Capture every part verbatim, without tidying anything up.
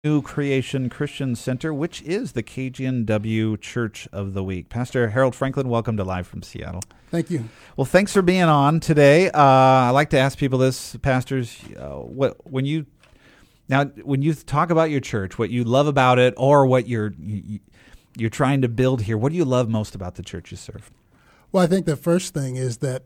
New Creation Christian Center, which is the K G N W Church of the Week. Pastor Harold Franklin, welcome to Live from Seattle. Thank you. Well, thanks for being on today. Uh, I like to ask people this, pastors, uh, what when you now when you talk about your church, what you love about it, or what you're you, you're trying to build here, what do you love most about the church you serve? Well, I think the first thing is that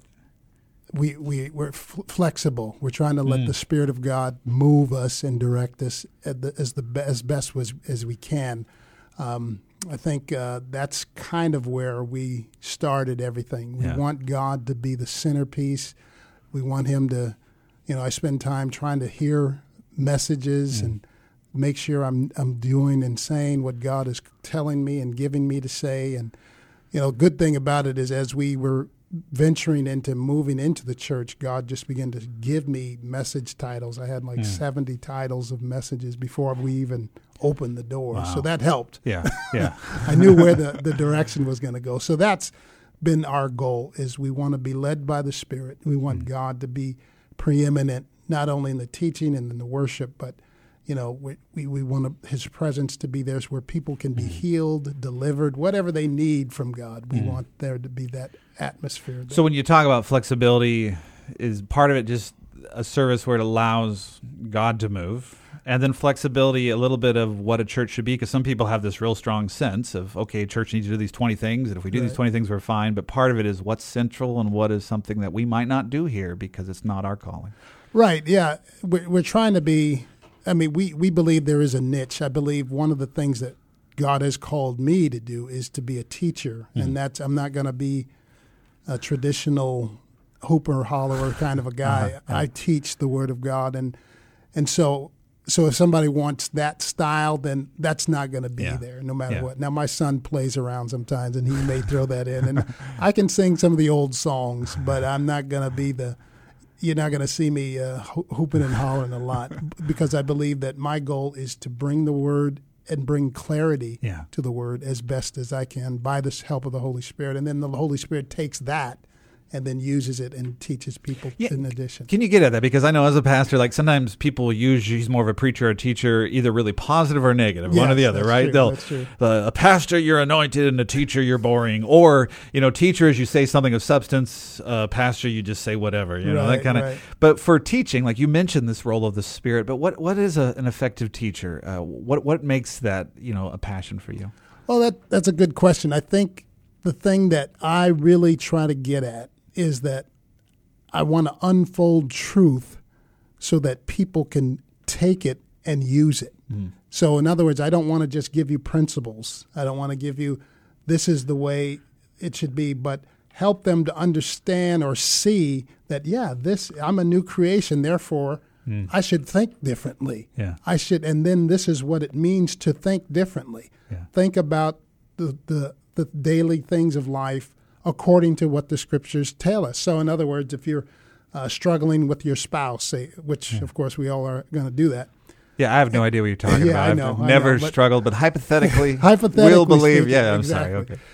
we we we're f- flexible. We're trying to let mm. the Spirit of God move us and direct us at the, as the be- as best as, as we can. Um, I think uh, that's kind of where we started everything. We yeah. want God to be the centerpiece. We want Him to, you know, I spend time trying to hear messages mm. and make sure I'm I'm doing and saying what God is telling me and giving me to say. And you know, good thing about it is as we were venturing into moving into the church, God just began to give me message titles. I had like yeah. seventy titles of messages before we even opened the door. Wow. So that helped. Yeah, yeah. I knew where the, the direction was going to go. So that's been our goal, is we want to be led by the Spirit. We want mm. God to be preeminent, not only in the teaching and in the worship, but you know, we we, we want to, His presence to be there where people can be mm. healed, delivered, whatever they need from God. We mm. want there to be that atmosphere there. So when you talk about flexibility, is part of it just a service where it allows God to move? And then flexibility, a little bit of what a church should be, because some people have this real strong sense of, okay, church needs to do these twenty things, and if we do right. these twenty things, we're fine. But part of it is what's central and what is something that we might not do here because it's not our calling. Right, yeah. We're, we're trying to be... I mean, we, we believe there is a niche. I believe one of the things that God has called me to do is to be a teacher, mm. and that's I'm not going to be a traditional hooper hollerer kind of a guy. Uh-huh. I teach the Word of God, and and so so if somebody wants that style, then that's not going to be yeah. there, no matter yeah. what. Now, my son plays around sometimes, and he may throw that in, and I can sing some of the old songs, but I'm not going to be the. You're not going to see me uh, ho- hooping and hollering a lot, because I believe that my goal is to bring the Word and bring clarity yeah. to the Word as best as I can by the help of the Holy Spirit. And then the Holy Spirit takes that and then uses it and teaches people yeah. in addition. Can you get at that? Because I know as a pastor, like sometimes people use, he's more of a preacher or a teacher, either really positive or negative, yes, one or the other, that's right? True, They'll, that's true. Uh, a pastor, you're anointed, and a teacher, you're boring. Or, you know, teachers, you say something of substance, uh, pastor, you just say whatever, you know, right, that kind of. Right. But for teaching, like you mentioned this role of the Spirit, but what what is a, an effective teacher? Uh, what what makes that, you know, a passion for you? Well, that that's a good question. I think the thing that I really try to get at is that I want to unfold truth so that people can take it and use it. Mm. So in other words, I don't want to just give you principles. I don't want to give you, this is the way it should be, but help them to understand or see that, yeah, this, I'm a new creation, therefore mm. I should think differently. Yeah. I should, and then this is what it means to think differently. Yeah. Think about the, the, the daily things of life according to what the Scriptures tell us. So in other words, if you're uh, struggling with your spouse, say, which yeah. of course we all are going to do that. Yeah, I have no idea what you're talking yeah, about. I I've, know, I've I never know, but struggled, but hypothetically, hypothetically we'll believe. Speaking, Yeah, I'm exactly. sorry. Okay.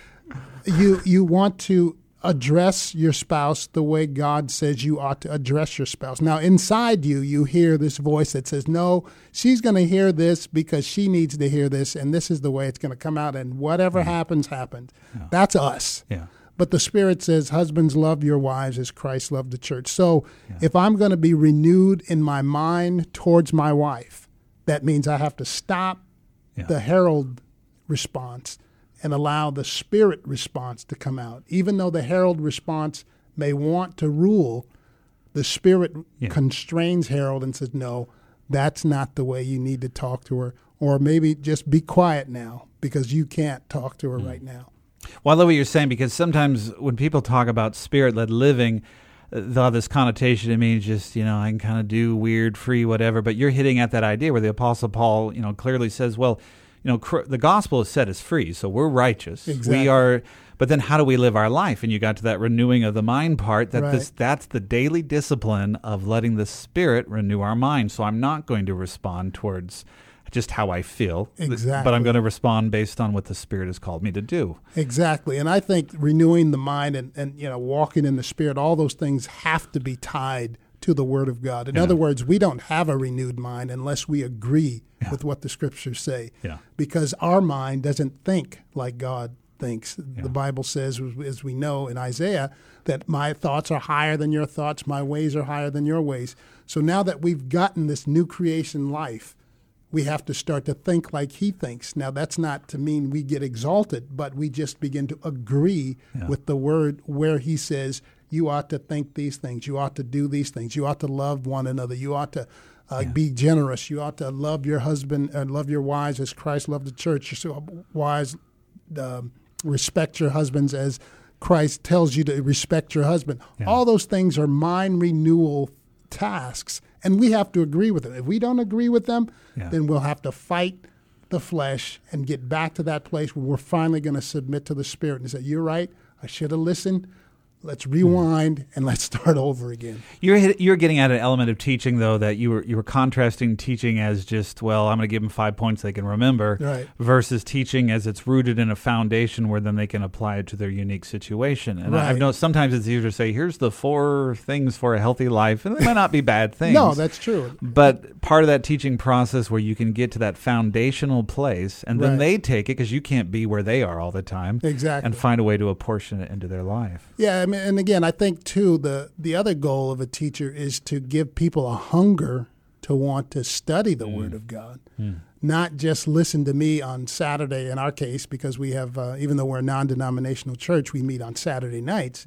You you want to address your spouse the way God says you ought to address your spouse. Now, inside you, you hear this voice that says, no, she's going to hear this because she needs to hear this, and this is the way it's going to come out, and whatever yeah. happens, happens. Yeah. That's us. Yeah. But the Spirit says, husbands, love your wives as Christ loved the church. So yeah. if I'm going to be renewed in my mind towards my wife, that means I have to stop yeah. the herald response and allow the Spirit response to come out. Even though the herald response may want to rule, the Spirit yeah. constrains herald and says, no, that's not the way you need to talk to her. Or maybe just be quiet now because you can't talk to her mm. right now. Well, I love what you're saying, because sometimes when people talk about Spirit-led living, they'll have this connotation. It means just, you know, I can kind of do weird, free, whatever. But you're hitting at that idea where the Apostle Paul, you know, clearly says, well, you know, cr- the gospel is set as free, so we're righteous. Exactly. We are, but then how do we live our life? And you got to that renewing of the mind part, that right. this that's the daily discipline of letting the Spirit renew our mind. So I'm not going to respond towards just how I feel, exactly. but I'm going to respond based on what the Spirit has called me to do. Exactly. And I think renewing the mind and, and you know, walking in the Spirit, all those things have to be tied to the Word of God. In Yeah. other words, we don't have a renewed mind unless we agree Yeah. with what the Scriptures say, Yeah. because our mind doesn't think like God thinks. Yeah. The Bible says, as we know in Isaiah, that my thoughts are higher than your thoughts, my ways are higher than your ways. So now that we've gotten this new creation life, we have to start to think like he thinks. Now, that's not to mean we get exalted, but we just begin to agree Yeah. with the Word where he says, you ought to think these things, you ought to do these things, you ought to love one another, you ought to uh, Yeah. be generous, you ought to love your husband and love your wives as Christ loved the church, so wives um, respect your husbands as Christ tells you to respect your husband. Yeah. All those things are mind renewal tasks, and we have to agree with them. If we don't agree with them, Yeah. then we'll have to fight the flesh and get back to that place where we're finally going to submit to the Spirit and say, you're right, I should have listened. Let's rewind and let's start over again. You're hit, you're getting at an element of teaching, though, that you were you were contrasting teaching as just, well, I'm going to give them five points they can remember, Right. versus teaching as it's rooted in a foundation where then they can apply it to their unique situation. And I- I've Right. noticed sometimes it's easier to say, here's the four things for a healthy life, and they might not be bad things. No, that's true. But part of that teaching process where you can get to that foundational place, and then Right. they take it, because you can't be where they are all the time, Exactly. and find a way to apportion it into their life. Yeah, I mean, and again, I think too the the other goal of a teacher is to give people a hunger to want to study the Word of God, not just listen to me on Saturday. In our case, because we have, uh, even though we're a non-denominational church, we meet on Saturday nights,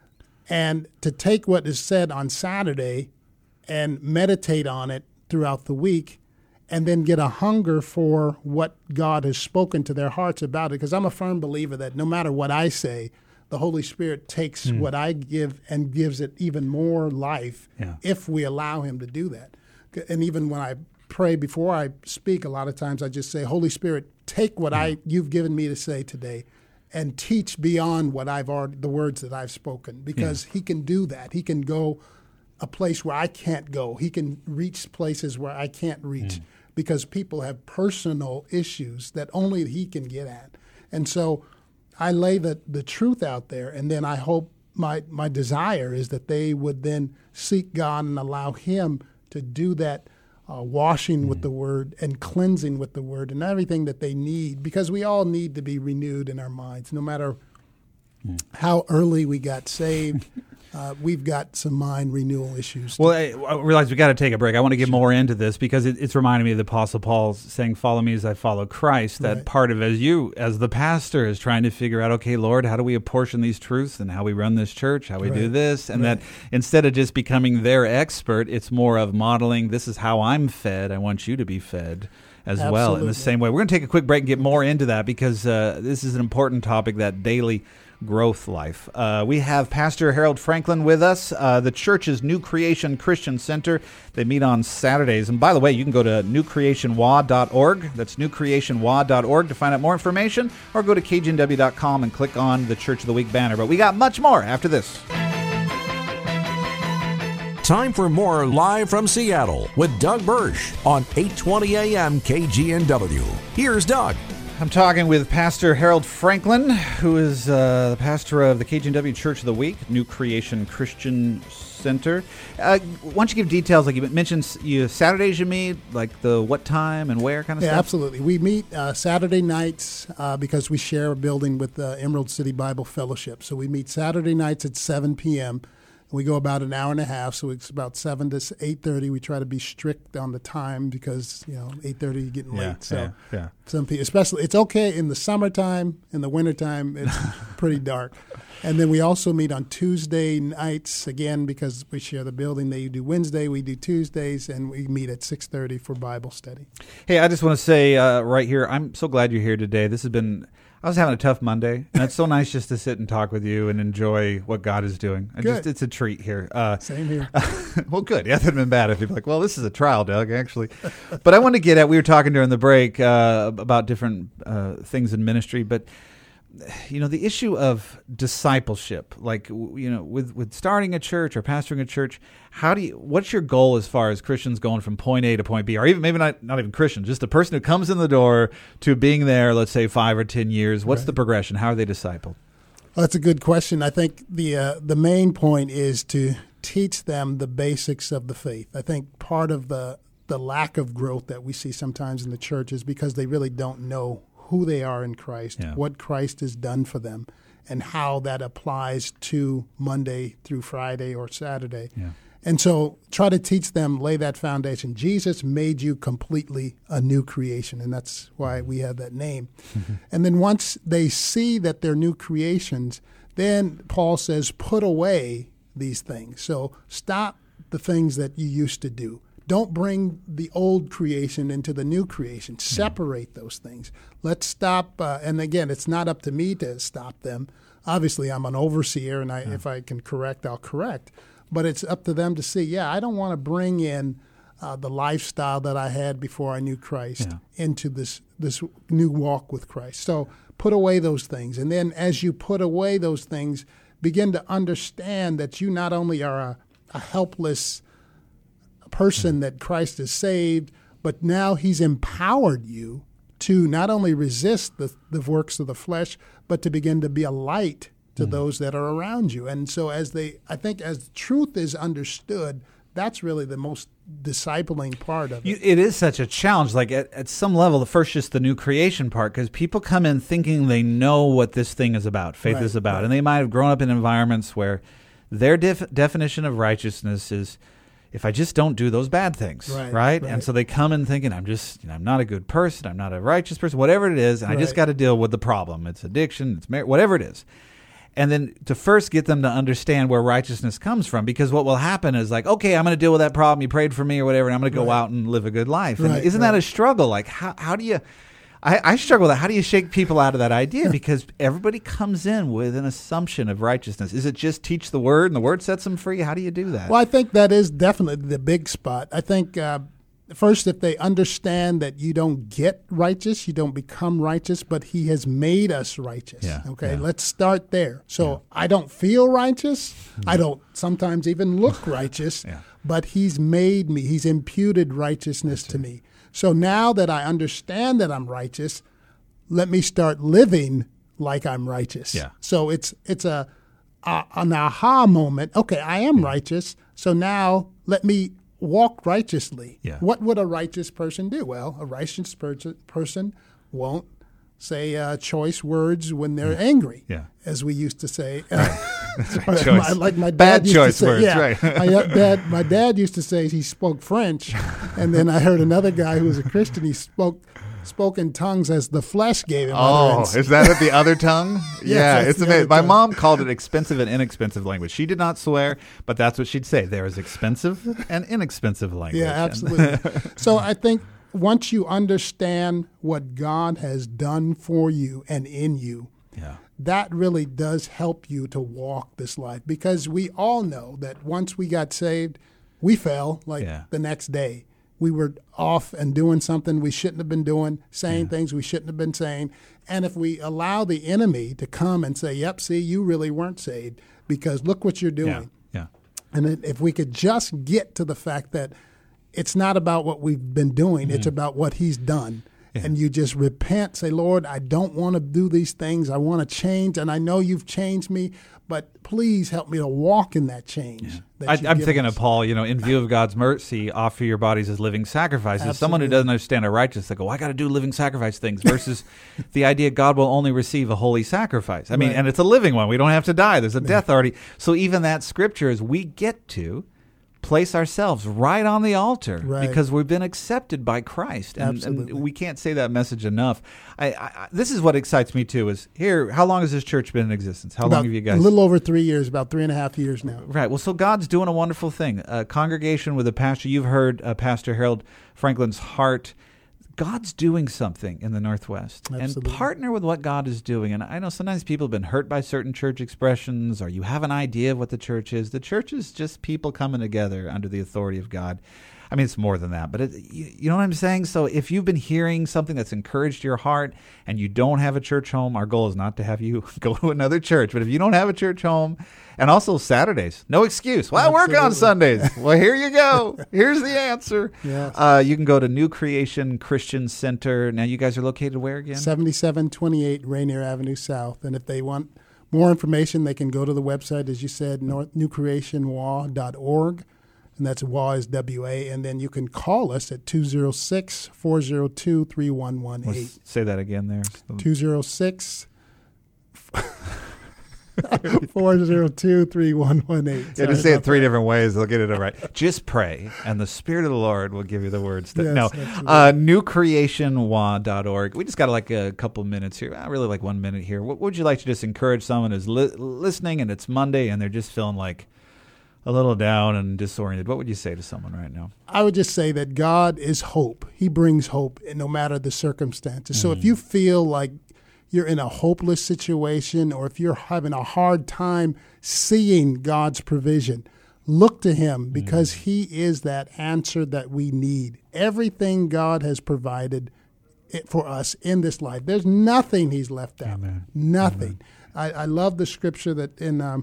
and to take what is said on Saturday and meditate on it throughout the week, and then get a hunger for what God has spoken to their hearts about it. Because I'm a firm believer that no matter what I say, the Holy Spirit takes Mm. what I give and gives it even more life Yeah. if we allow him to do that. And even when I pray before I speak, a lot of times I just say, Holy Spirit, take what I you've given me to say today and teach beyond what I've already, the words that I've spoken, because he can do that. He can go a place where I can't go. He can reach places where I can't reach, because people have personal issues that only he can get at. And so I lay the, the truth out there, and then I hope my my desire is that they would then seek God and allow him to do that uh, washing with the Word and cleansing with the Word and everything that they need, because we all need to be renewed in our minds, no matter how early we got saved. Uh, we've got some mind renewal issues. Well, I, I realize we got to take a break. I want to get more into this because it, it's reminding me of the Apostle Paul saying, "Follow me as I follow Christ." That Right. part of as you, as the pastor, is trying to figure out, okay, Lord, how do we apportion these truths and how we run this church, how we do Right. this, and Right. that instead of just becoming their expert, it's more of modeling. This is how I'm fed. I want you to be fed as well in Absolutely. the same way. We're going to take a quick break and get more into that because uh, this is an important topic, that daily growth life. Uh, we have Pastor Harold Franklin with us. Uh, the church's New Creation Christian Center. They meet on Saturdays. And by the way, you can go to new creation w a dot org. That's new creation w a dot org to find out more information, or go to k g n w dot com and click on the Church of the Week banner. But we got much more after this. Time for more Live from Seattle with Doug Burch on eight twenty A M K G N W. Here's Doug. I'm talking with Pastor Harold Franklin, who is uh, the pastor of the K G N W Church of the Week, New Creation Christian Center. Uh, why don't you give details? Like you mentioned, you Saturdays you meet, like the what time and where kind of Yeah, stuff? absolutely. We meet uh, Saturday nights uh, because we share a building with the Emerald City Bible Fellowship. So we meet Saturday nights at seven p.m. We go about an hour and a half, so it's about seven to eight thirty. We try to be strict on the time because, you know, eight thirty is getting Yeah, late. So yeah, yeah. some people, especially, it's okay in the summertime. In the wintertime, it's pretty dark. And then we also meet on Tuesday nights, again, because we share the building. They do Wednesday, we do Tuesdays, and we meet at six thirty for Bible study. Hey, I just want to say uh, right here, I'm so glad you're here today. This has been, I was having a tough Monday, and it's so nice just to sit and talk with you and enjoy what God is doing. I Good. Just, it's a treat here. Uh, Same here. well, good. Yeah, that would have been bad if you'd be like, well, this is a trial, Doug, actually. But I want to get at, we were talking during the break uh, about different uh, things in ministry, but you know, the issue of discipleship, like, you know, with, with starting a church or pastoring a church, how do you, what's your goal as far as Christians going from point A to point B, or even maybe not, not even Christians, just the person who comes in the door to being there, let's say five or ten years, what's Right. the progression? How are they discipled? Well, that's a good question. I think the uh, the main point is to teach them the basics of the faith. I think part of the the lack of growth that we see sometimes in the church is because they really don't know who they are in Christ, yeah. what Christ has done for them, and how that applies to Monday through Friday or Saturday. Yeah. And so try to teach them, lay that foundation. Jesus made you completely a new creation, and that's why we have that name. Mm-hmm. And then once they see that they're new creations, then Paul says, put away these things. So stop the things that you used to do. Don't bring the old creation into the new creation. Separate those things. Let's stop. Uh, and again, it's not up to me to stop them. Obviously, I'm an overseer, and I, yeah. if I can correct, I'll correct. But it's up to them to see, yeah, I don't want to bring in uh, the lifestyle that I had before I knew Christ yeah. into this, this new walk with Christ. So put away those things. And then as you put away those things, begin to understand that you not only are a, a helpless person that Christ has saved, but now he's empowered you to not only resist the, the works of the flesh, but to begin to be a light to mm. those that are around you. And so as they, I think as truth is understood, that's really the most discipling part of it. You, it is such a challenge. Like at, at some level, the first just the new creation part, because people come in thinking they know what this thing is about, faith right, is about. Right. And they might have grown up in environments where their def- definition of righteousness is, if I just don't do those bad things, right, right? right? And so they come in thinking, I'm just, you know, I'm not a good person, I'm not a righteous person, whatever it is, and right. I just got to deal with the problem. It's addiction, it's mar- whatever it is. And then to first get them to understand where righteousness comes from, because what will happen is like, okay, I'm going to deal with that problem, you prayed for me or whatever, and I'm going to go right. out and live a good life. And right, isn't right. that a struggle? Like, how, how do you... I, I struggle with that. How do you shake people out of that idea? Because everybody comes in with an assumption of righteousness. Is it just teach the word and the word sets them free? How do you do that? Well, I think that is definitely the big spot. I think uh, first, if they understand that you don't get righteous, you don't become righteous, but he has made us righteous. Yeah, okay, yeah. let's start there. So yeah. I don't feel righteous. Mm-hmm. I don't sometimes even look righteous, yeah. but he's made me. He's imputed righteousness That's to it. me. So now that I understand that I'm righteous, let me start living like I'm righteous. Yeah. So it's it's a, a an aha moment. Okay, I am yeah. righteous. So now let me walk righteously. Yeah. What would a righteous person do? Well, a righteous per- person won't say uh, choice words when they're yeah. angry, yeah. as we used to say. That's right. Choice. Like my dad Bad used choice to say, words, yeah, right. my dad, my dad used to say he spoke French, and then I heard another guy who was a Christian. He spoke spoke in tongues as the flesh gave him Oh, utterance. is that at the other tongue? Yes, yeah, that's it's the amazing. other My tongue. mom called it expensive and inexpensive language. She did not swear, but that's what she'd say. There is expensive and inexpensive language. Yeah, absolutely. So I think once you understand what God has done for you and in you, yeah. that really does help you to walk this life, because we all know that once we got saved, we fell like Yeah. the next day. We were off and doing something we shouldn't have been doing, saying Yeah. things we shouldn't have been saying. And if we allow the enemy to come and say, yep, see, you really weren't saved because look what you're doing. Yeah. yeah. And it, if we could just get to the fact that it's not about what we've been doing, mm-hmm. it's about what he's done. Yeah. And you just repent, say, Lord, I don't want to do these things. I want to change, and I know you've changed me, but please help me to walk in that change. Yeah. That I, you've I'm given thinking us. of Paul, you know, in view of God's mercy, offer your bodies as living sacrifices. Absolutely. Someone who doesn't understand a righteous, they go, well, I got to do living sacrifice things, versus the idea God will only receive a holy sacrifice. I mean, Right. and it's a living one. We don't have to die. There's a death already. So even that scripture is we get to place ourselves right on the altar Right. because we've been accepted by Christ. And, Absolutely. and we can't say that message enough. I, I, this is what excites me, too, is here, how long has this church been in existence? How About long have you guys? A little over three years, about three and a half years now. Right. Well, so God's doing a wonderful thing. A congregation with a pastor. You've heard uh, Pastor Harold Franklin's heart. God's doing something in the Northwest. Absolutely. And partner with what God is doing. And I know sometimes people have been hurt by certain church expressions, or you have an idea of what the church is. The church is just people coming together under the authority of God. I mean, it's more than that, but it, you, you know what I'm saying? So if you've been hearing something that's encouraged your heart and you don't have a church home, our goal is not to have you go to another church. But if you don't have a church home, and also Saturdays, no excuse. Well, I work on Absolutely. Sundays. Well, here you go. Here's the answer. Yes. Uh, you can go to New Creation Christian Center. Now, you guys are located where again? seventy-seven twenty-eight Rainier Avenue South. And if they want more information, they can go to the website, as you said, new creation w a dot org. And that's W A is W A. And then you can call us at two oh six, four oh two, three one one eight. Let's say that again there. two oh six, four oh two, three one one eight. Yeah, just say it three that. different ways. They'll get it all right. Just pray, and the Spirit of the Lord will give you the words. That, yes, no, uh, new creation w a dot org. We just got like a couple minutes here. I really like one minute here. What would you like to just encourage someone who's li- listening, and it's Monday, and they're just feeling like a little down and disoriented? What would you say to someone right now? I would just say that God is hope. He brings hope, and no matter the circumstances. Mm. So if you feel like you're in a hopeless situation, or if you're having a hard time seeing God's provision, look to him, because mm. he is that answer that we need. Everything God has provided for us in this life, there's nothing he's left out. Amen. Nothing. Amen. I, I love the scripture that in um,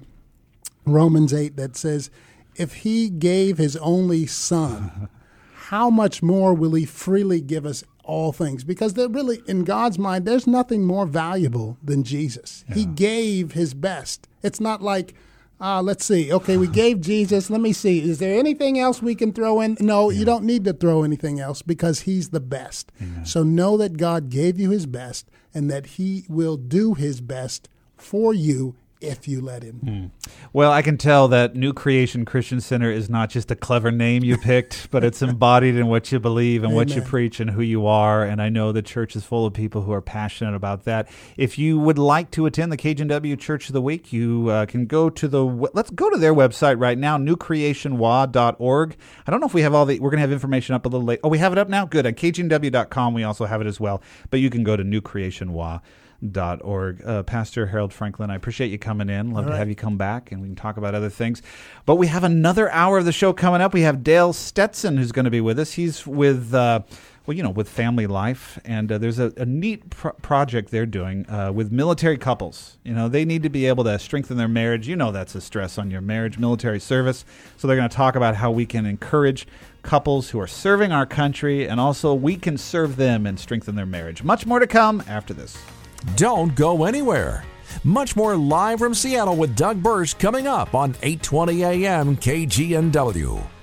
Romans eight that says, if he gave his only son, how much more will he freely give us all things? Because they're really, in God's mind, there's nothing more valuable than Jesus. Yeah. He gave his best. It's not like, uh, let's see, okay, we gave Jesus, let me see, is there anything else we can throw in? No, yeah. You don't need to throw anything else, because he's the best. Amen. So know that God gave you his best, and that he will do his best for you if you let him. Hmm. Well, I can tell that New Creation Christian Center is not just a clever name you picked, but it's embodied in what you believe and Amen. What you preach and who you are. And I know the church is full of people who are passionate about that. If you would like to attend the K G N W Church of the Week, you uh, can go to the, let's go to their website right now, new creation w a dot org. I don't know if we have all the, we're going to have information up a little late. Oh, we have it up now? Good. At k g n w dot com, we also have it as well. But you can go to new creation w a dot org. Uh, Pastor Harold Franklin, I appreciate you coming in. Love All to right. have you come back, and we can talk about other things. But we have another hour of the show coming up. We have Dale Stetson, who's going to be with us. He's with, uh, well, you know, with Family Life, and uh, there's a, a neat pro- project they're doing uh, with military couples. You know, they need to be able to strengthen their marriage. You know, that's a stress on your marriage, military service. So they're going to talk about how we can encourage couples who are serving our country, and also we can serve them and strengthen their marriage. Much more to come after this. Don't go anywhere. Much more live from Seattle with Doug Burch coming up on eight twenty A M K G N W.